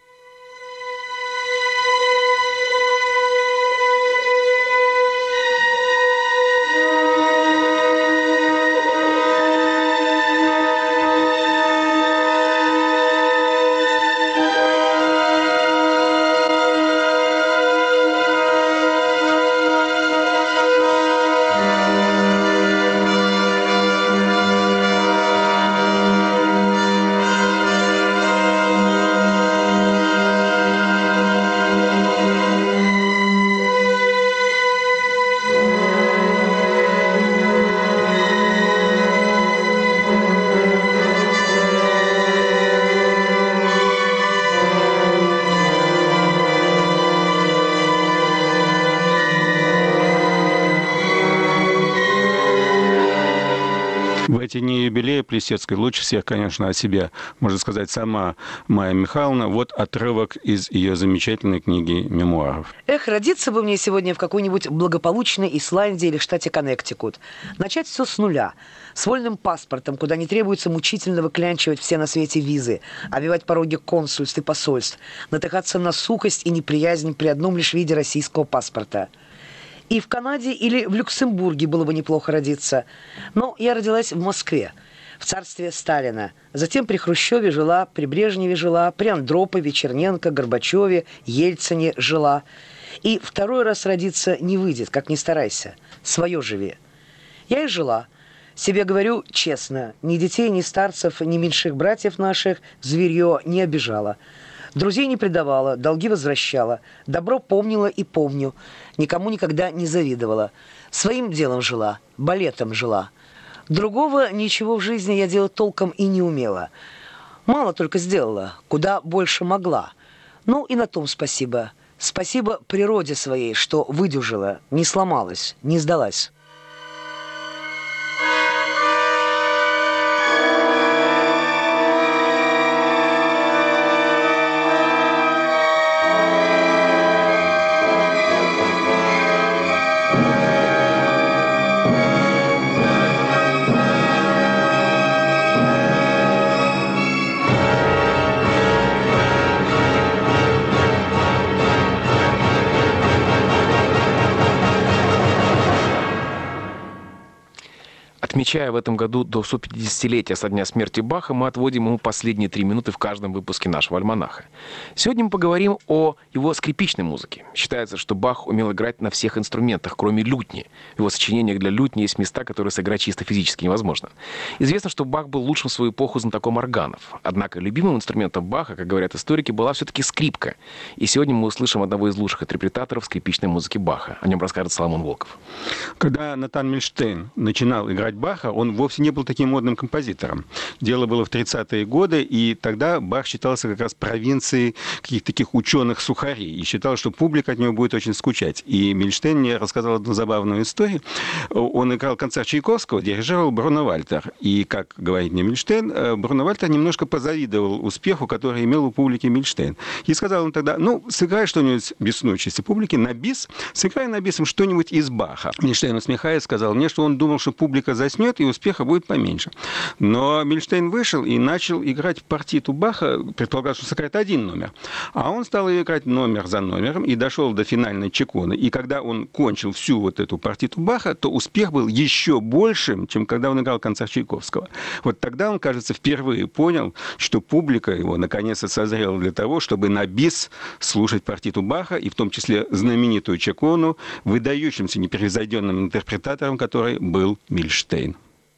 В эти дни юбилея Плисецкой лучше всех, конечно, о себе, можно сказать, сама Майя Михайловна. Вот отрывок из ее замечательной книги мемуаров. Эх, родиться бы мне сегодня в какой-нибудь благополучной Исландии или штате Коннектикут. Начать все с нуля. С вольным паспортом, куда не требуется мучительно выклянчивать все на свете визы, обивать пороги консульств и посольств, натыкаться на сухость и неприязнь при одном лишь виде российского паспорта. И в Канаде или в Люксембурге было бы неплохо родиться. Но я родилась в Москве, в царстве Сталина. Затем при Хрущеве жила, при Брежневе жила, при Андропове, Черненко, Горбачеве, Ельцине жила. И второй раз родиться не выйдет, как ни старайся. Свое живи. Я и жила. Себе говорю честно, ни детей, ни старцев, ни меньших братьев наших зверье не обижала. Друзей не предавала, долги возвращала, добро помнила и помню, никому никогда не завидовала. Своим делом жила, балетом жила. Другого ничего в жизни я делать толком и не умела. Мало только сделала, куда больше могла. Ну и на том спасибо. Спасибо природе своей, что выдержала, не сломалась, не сдалась. Отмечая в этом году до 150-летия со дня смерти Баха, мы отводим ему последние 3 минуты в каждом выпуске нашего альманаха. Сегодня мы поговорим о его скрипичной музыке. Считается, что Бах умел играть на всех инструментах, кроме лютни. В его сочинениях для лютни есть места, которые сыграть чисто физически невозможно. Известно, что Бах был лучшим в свою эпоху знатоком органов. Однако любимым инструментом Баха, как говорят историки, была все-таки скрипка. И сегодня мы услышим одного из лучших интерпретаторов скрипичной музыки Баха. О нем расскажет Соломон Волков. Когда Натан Мильштейн начинал играть Баха, он вовсе не был таким модным композитором. Дело было в 30-е годы, и тогда Бах считался как раз провинцией каких-то таких ученых-сухарей, и считал, что публика от него будет очень скучать. И Мильштейн мне рассказал одну забавную историю. Он играл концерт Чайковского, дирижировал Бруно Вальтер. И, как говорит мне Мильштейн, Бруно Вальтер немножко позавидовал успеху, который имел у публики Мильштейн. И сказал он тогда: ну, сыграй что-нибудь беснующееся публике на бис, сыграй на бисом что-нибудь из Баха. Мильштейн, усмехаясь, сказал мне, что он думал, что публика заснет, отдохнет, и успеха будет поменьше. Но Мильштейн вышел и начал играть партиту Баха, предполагал, что сыграет один номер. А он стал ее играть номер за номером и дошел до финальной чеконы. И когда он кончил всю вот эту партиту Баха, то успех был еще большим, чем когда он играл концерт Чайковского. Вот тогда он, кажется, впервые понял, что публика его наконец-то созрела для того, чтобы на бис слушать партиту Баха, и в том числе знаменитую чекону, выдающимся непревзойденным интерпретатором, который был Мильштейн.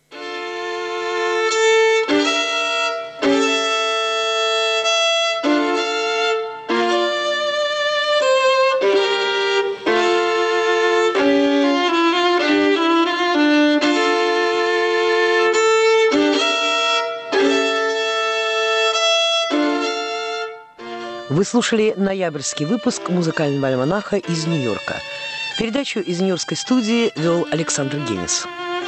Вы слушали ноябрьский выпуск «Музыкального альманаха» из Нью-Йорка. Передачу из нью-йоркской студии вел Александр Генис.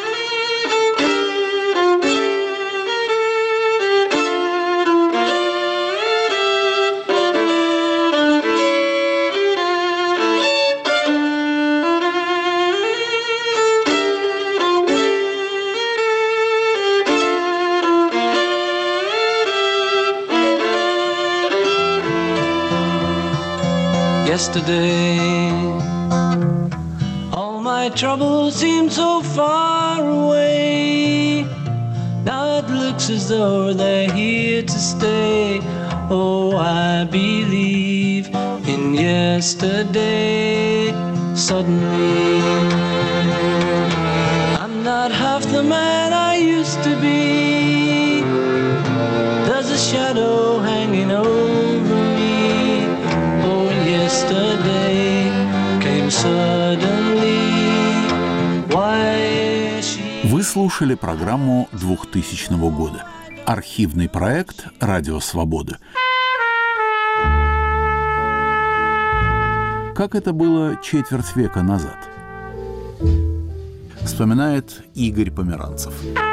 Yesterday, all my troubles seemed so far away. Now it looks as though they're here to stay. Oh, I believe in yesterday. Suddenly, I'm not half the man I used to be. There's a shadow hanging over me. Yesterday came suddenly. Why she... Вы слушали программу 2000 года. Архивный проект «Радио Свобода». Как это было четверть века назад? Вспоминает Игорь Померанцев.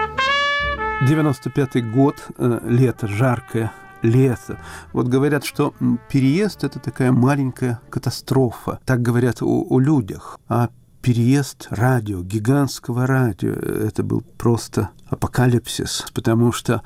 95-й год, лето, жаркое лето. Вот говорят, что переезд – это такая маленькая катастрофа. Так говорят о людях. А переезд радио, гигантского радио – это был просто апокалипсис, потому что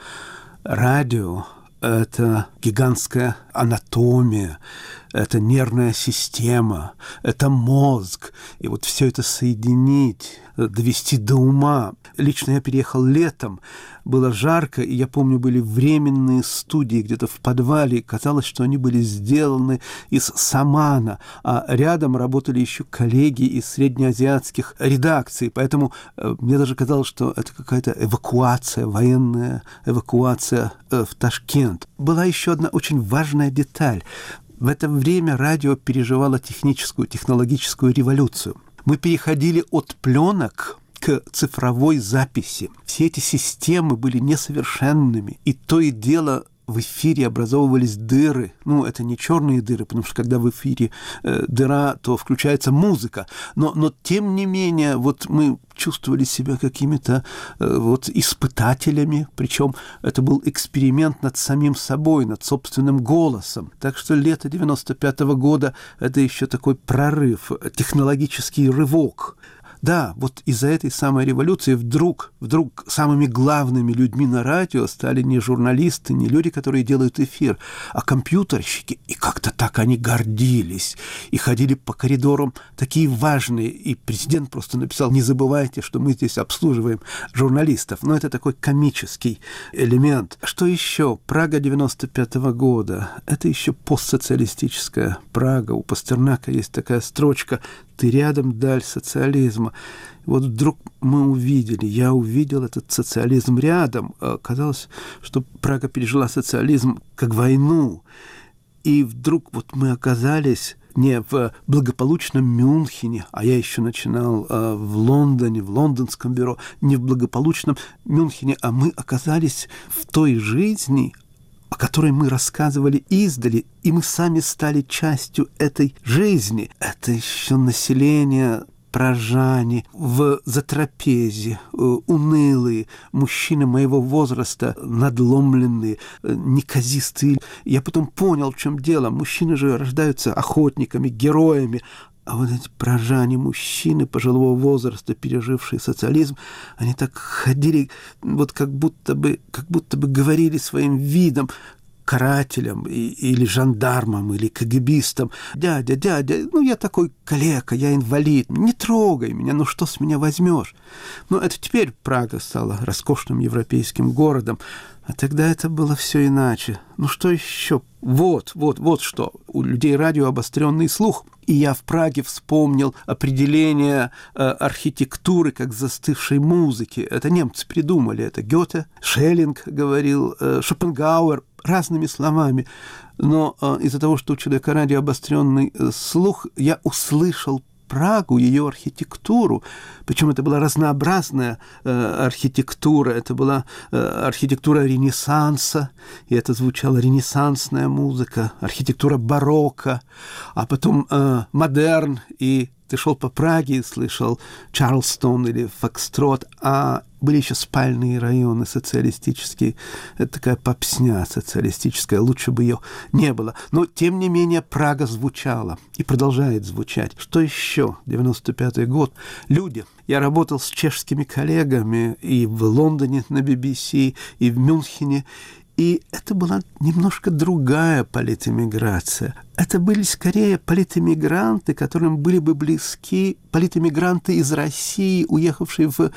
радио – это гигантская анатомия, это нервная система, это мозг. И вот все это соединить, довести до ума. Лично я переехал летом, было жарко, и я помню, были временные студии где-то в подвале, и казалось, что они были сделаны из самана, а рядом работали еще коллеги из среднеазиатских редакций, поэтому мне даже казалось, что это какая-то эвакуация, военная эвакуация в Ташкент. Была еще одна очень важная деталь. В это время радио переживало технологическую революцию. Мы переходили от пленок к цифровой записи. Все эти системы были несовершенными, и то и дело в эфире образовывались дыры. Ну, это не черные дыры, потому что когда в эфире дыра, то включается музыка. Но тем не менее, вот мы чувствовали себя какими-то вот испытателями, причем это был эксперимент над самим собой, над собственным голосом. Так что лето 95-го года – это еще такой прорыв, технологический рывок. Да, вот из-за этой самой революции вдруг самыми главными людьми на радио стали не журналисты, не люди, которые делают эфир, а компьютерщики. И как-то так они гордились. И ходили по коридорам такие важные. И президент просто написал: не забывайте, что мы здесь обслуживаем журналистов. Но это такой комический элемент. Что еще? Прага 95-го года. Это еще постсоциалистическая Прага. У Пастернака есть такая строчка: «Ты рядом, даль социализма». Вот вдруг я увидел этот социализм рядом. Казалось, что Прага пережила социализм как войну. И вдруг вот мы оказались не в благополучном Мюнхене, а я еще начинал в Лондоне, в лондонском бюро, не в благополучном Мюнхене, а мы оказались в той жизни, о которой мы рассказывали издали, и мы сами стали частью этой жизни. Это еще население прожане, в затрапезе, унылые, мужчины моего возраста, надломленные, неказистые. Я потом понял, в чем дело. Мужчины же рождаются охотниками, героями, А вот эти прожане, мужчины пожилого возраста, пережившие социализм, они так ходили, вот как будто бы говорили своим видом карателям или жандармам, или КГБистам: «Дядя, ну я такой калека, я инвалид, не трогай меня, ну что с меня возьмешь?» Ну, это теперь Прага стала роскошным европейским городом, а тогда это было все иначе. Ну, что еще? Вот что. У людей радио обостренный слух. И я в Праге вспомнил определение архитектуры как застывшей музыки. Это немцы придумали. Это Гёте, Шеллинг говорил, Шопенгауэр, разными словами. Но из-за того, что у человека радио обостренный слух, я услышал Прагу, ее архитектуру. Причем это была разнообразная архитектура. Это была архитектура Ренессанса, и это звучала ренессансная музыка, архитектура барокко, а потом модерн. И ты шел по Праге и слышал Чарльстон или Фокстрот, а были еще спальные районы социалистические. Это такая попсня социалистическая, лучше бы ее не было. Но, тем не менее, Прага звучала и продолжает звучать. Что еще? 95-й год. Люди. Я работал с чешскими коллегами и в Лондоне на BBC, и в Мюнхене. И это была немножко другая политэмиграция. Это были скорее политэмигранты, которым были бы близки политэмигранты из России, уехавшие в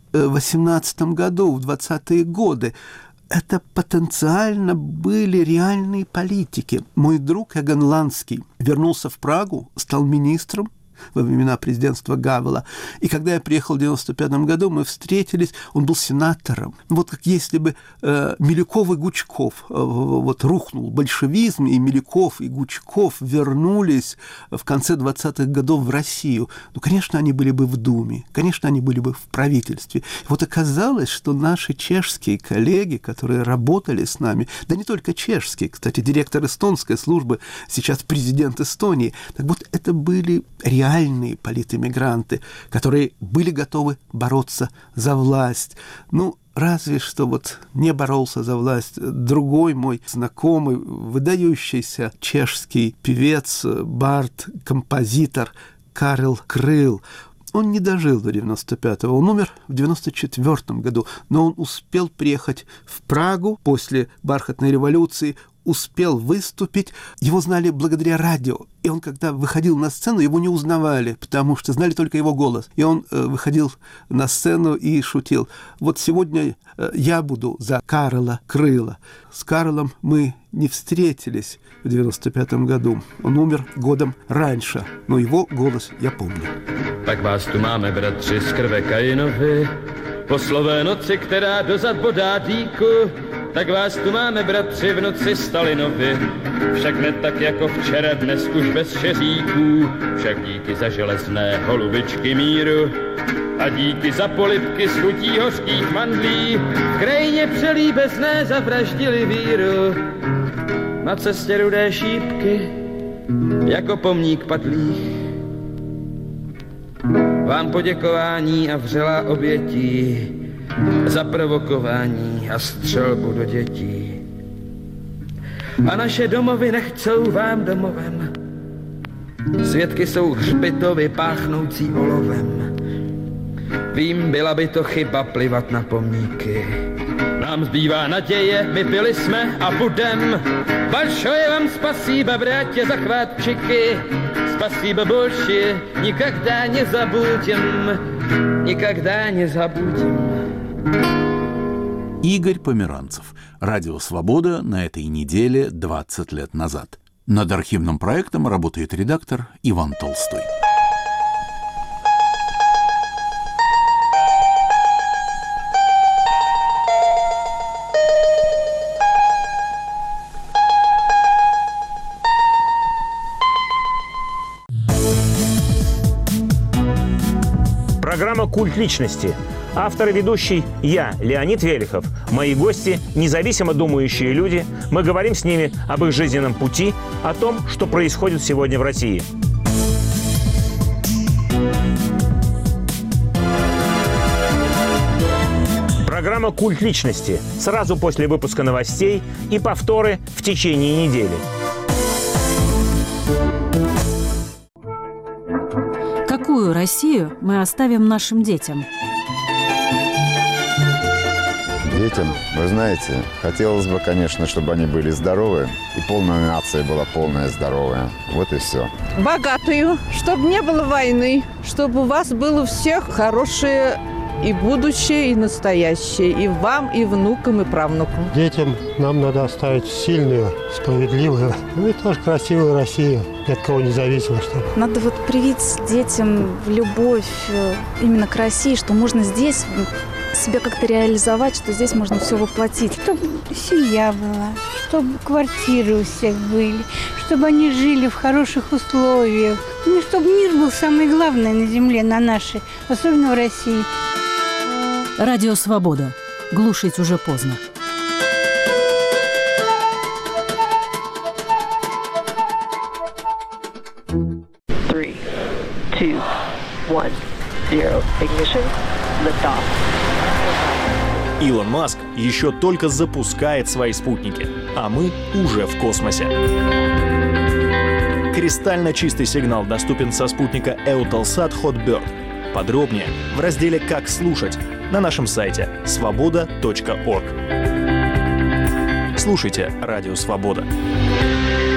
18 году, в 20-е годы. Это потенциально были реальные политики. Мой друг Эгон Ланский вернулся в Прагу, стал министром во времена президентства Гавела. И когда я приехал в 95 году, мы встретились, он был сенатором. Вот как если бы Милюков и Гучков, вот рухнул большевизм, и Милюков и Гучков вернулись в конце 20-х годов в Россию. Ну, конечно, они были бы в Думе, конечно, они были бы в правительстве. И вот оказалось, что наши чешские коллеги, которые работали с нами, да не только чешские, кстати, директор эстонской службы, сейчас президент Эстонии, так вот это были реальные политэмигранты, которые были готовы бороться за власть. Ну, разве что вот не боролся за власть другой мой знакомый, выдающийся чешский певец, бард, композитор Карел Крыл. Он не дожил до 95-го, он умер в 94-м году, но он успел приехать в Прагу после бархатной революции, успел выступить, его знали благодаря радио. И он, когда выходил на сцену, его не узнавали, потому что знали только его голос. И он выходил на сцену и шутил: вот сегодня я буду за Карела Крыла. С Карлом мы не встретились в 95-м году. Он умер годом раньше, но его голос я помню. Tak vás tu máme, bratři, z krve Kainovi, po slové noci, která dozad bodá dýku. Tak vás tu máme, bratři, v noci Stalinovi, však ne tak jako včera, dnes už bez šeříků, však díky za železné holubičky míru a díky za polibky s chutí hořkých mandlí, v krajině přelíbezné zavraždili víru. Na cestě rudé šípky, jako pomník padlých, vám poděkování a vřelá obětí za provokování a střelbu do dětí. A naše domovy nechcou vám domovem. Svědky jsou hřbitovy páchnoucí olovem. Vím, byla by to chyba plivat na pomníky. Nám zbývá naděje, my byli jsme a budem. Большое вам спасибо, братья, за хватчики. Спасибо большое, никогда не забудем. Никогда не забудем. Игорь Померанцев. Радио «Свобода» на этой неделе 20 лет назад. Над архивным проектом работает редактор Иван Толстой. Программа «Культ личности». Автор и ведущий я, Леонид Велихов. Мои гости – независимо думающие люди. Мы говорим с ними об их жизненном пути, о том, что происходит сегодня в России. Программа «Культ личности» сразу после выпуска новостей и повторы в течение недели. какую Россию мы оставим нашим детям? Детям, вы знаете, хотелось бы, конечно, чтобы они были здоровы, и полная нация была полная здоровая. Вот и все. Богатую, чтобы не было войны, чтобы у вас было у всех хорошее и будущее, и настоящее, и вам, и внукам, и правнукам. Детям нам надо оставить сильную, справедливую, ну и тоже красивую Россию, ни от кого не зависимо. Чтобы. Надо вот привить детям любовь именно к России, что можно здесь себя как-то реализовать, что здесь можно все воплотить. Чтобы семья была, чтобы квартиры у всех были, чтобы они жили в хороших условиях. Ну, чтобы мир был самое главное на земле, на нашей, особенно в России. Радио «Свобода». Глушить уже поздно. Three, two, one, zero. Ignition. Lift off. Илон Маск еще только запускает свои спутники, а мы уже в космосе. Кристально чистый сигнал доступен со спутника Eutelsat Hotbird. Подробнее в разделе «Как слушать» на нашем сайте svoboda.org. Слушайте «Радио Свобода».